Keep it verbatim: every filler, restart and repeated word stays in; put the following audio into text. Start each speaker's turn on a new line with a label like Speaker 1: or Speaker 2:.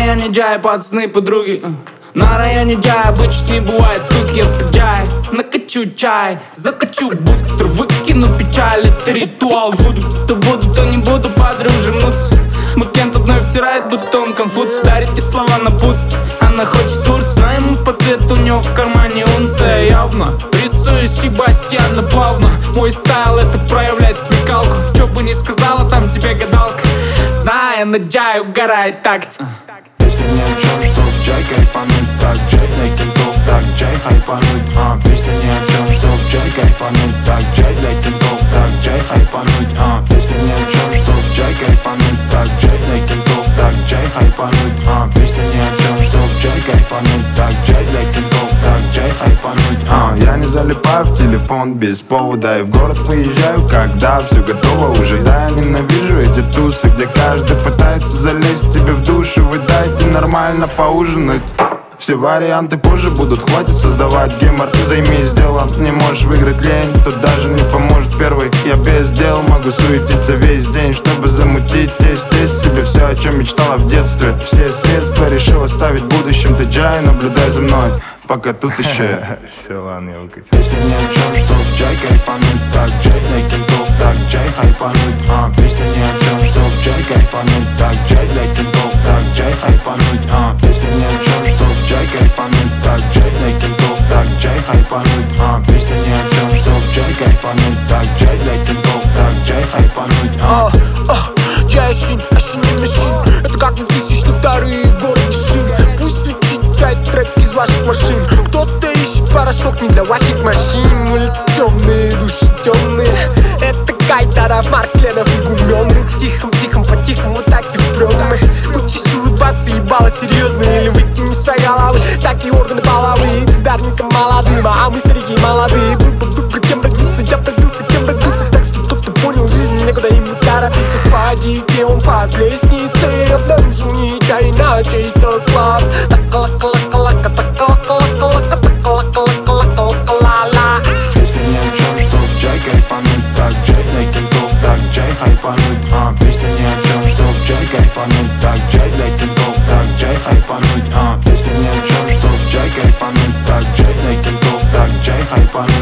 Speaker 1: районе Джай, пацаны, подруги. На районе Джай обычно не бывает скуки. Я Джай, накачу чай, закачу бутер, выкину печаль. Это ритуал вуду. То буду, то не буду, подружимнуться. Макент одной втирает, будто он конфуций. Дарит ей слова напутствия. Она хочет Турцию, но ему по цвету, у него в кармане унция. Явно рисую Себастьяна плавно. Мой стайл это проявляет смекалку. Чё бы ни сказала, там тебе гадалка. Зная на Джай угорает такт.
Speaker 2: Песня ни о чем, чтоб Джай кайфануть. Так, Джай для кентов, так, Джай хайпануть. А, песня ни о чем, чтоб Джай кайфануть. Так, Джай для кентов, так, Джай хайпануть. А, песня ни о чем, чтоб Джай кайфануть. Так, Джай для кентов, так, Джай хайпануть. А, песня ни о чем, чтоб Джай кайфануть. Так, Джай для кентов, так, Джай хайпануть. А, я не залипаю в телефон без повода. И в город выезжаю, когда все готово уже. Да, я ненавижу эти тусы, где каждый пытается залезть тебе в душу. Вы дайте нормально поужинать. Все варианты позже будут, хватит создавать гемор. Займись делом, не можешь выиграть лень, тут даже не поможет первый. Я без дел могу суетиться весь день, чтобы замутить тесть, тесть себе все, о чем мечтала в детстве. Все средства решил оставить будущим. Ты Джай, наблюдай за мной, пока тут еще.
Speaker 3: Все, ладно, я выкатил.
Speaker 2: Песня ни о чем, чтоб Джай кайфануть. Так, Джай для кентов, так, Джай хайпануть. А, песня ни о чем, чтоб Джай кайфануть. Так, Джай для кентов, так, Джай хайпануть. А, песня ни о чем, чтоб Джай кайфануть. Так, Джай для кентов, так, Джай хайпануть. А, песня ни о чем, чтоб Джай кайфануть. Так, Джай для кентов, так, Джай хайпануть. А,
Speaker 4: Джай Шин, Ашин и Машин. Это как двухтысячные вторые в городе шины. Пусть звучит Джай трек из ваших машин. Кто-то ищет порошок не для ваших машин. Улицы темные, души темные. Это Кайдаров, Маркленов и Гуменный. Тихом-тихом, по-тихому вот так и впрем мы. Учись улыбаться, ебало серьезно. Или выкини свои головы, такие органы половые. Бездарникам молодым, а мы старики молодые. Выбор, выбор, кем родился, я родился, кем родился. Так что кто-то понял жизнь, некуда ему торопиться. В падике он под лестницей обнаружил не чай на чей-то клад. Так-ла-ка-ла-ка-ла-ка, так-ла-ка-ла-ка-ла-ка, так-ла-ка-ла-ка-ла-ка-ла-ла.
Speaker 2: песня ни о чем, чтоб Джай кайфануть. Так, Джай для кентов, так, Джай хайпануть. А, песня ни о чем, чтоб Джай кайфануть. Так, Джай для кентов, так, Джай хайпануть. А, песня ни о чем, чтоб Джай кайфануть. Так, Джай для кентов, так, Джай хайпануть.